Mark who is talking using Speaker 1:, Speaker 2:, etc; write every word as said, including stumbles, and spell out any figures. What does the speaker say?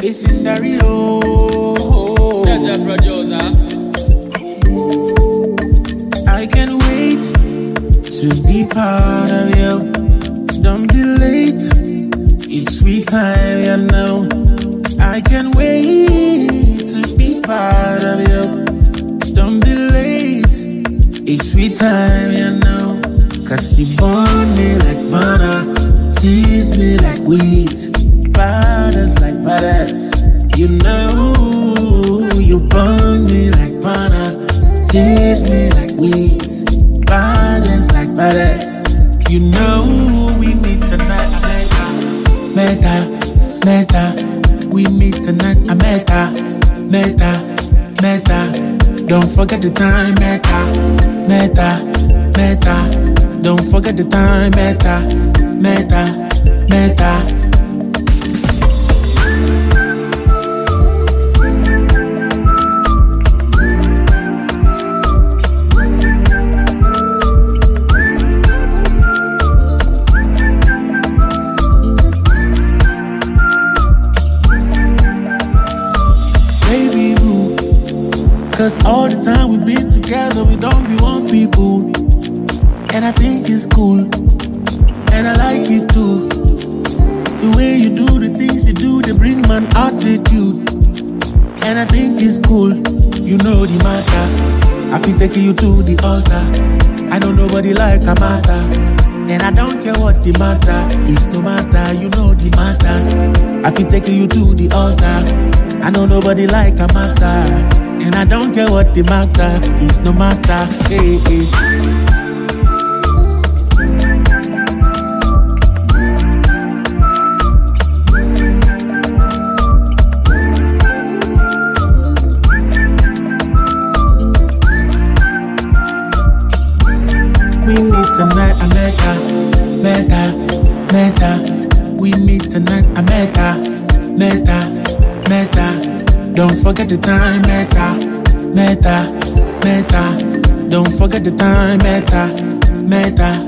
Speaker 1: It's necessary, oh.
Speaker 2: That's a producer.
Speaker 1: I can't wait to be part of you. Don't be late. It's sweet time, you know. I can't wait to be part of you. Don't be late. It's sweet time, you know. Cause you burn me like butter, tease me like weeds, badass like badass. You know, you burn me like butter, tease me like weeds, badass like badass. You know, we meet tonight, I meta, meta, meta. We meet tonight, I meta, meta, meta. Don't forget the time, meta, meta, meta. Don't forget the time, meta, meta, meta. Baby boo, cause all the time we've been together, we don't be one people. And I think it's cool, and I like it too. The way you do the things you do, they bring man attitude. And I think it's cool, you know the matter. I feel taking you to the altar. I know nobody like a matter, and I don't care what the matter. It's no matter, you know the matter. I feel taking you to the altar. I know nobody like a matter, and I don't care what the matter. It's no matter, hey, hey. We meet tonight, I meta, meta, meta. We meet tonight, I meta, meta, meta. Don't forget the time, meta, meta, meta. Don't forget the time, meta, meta.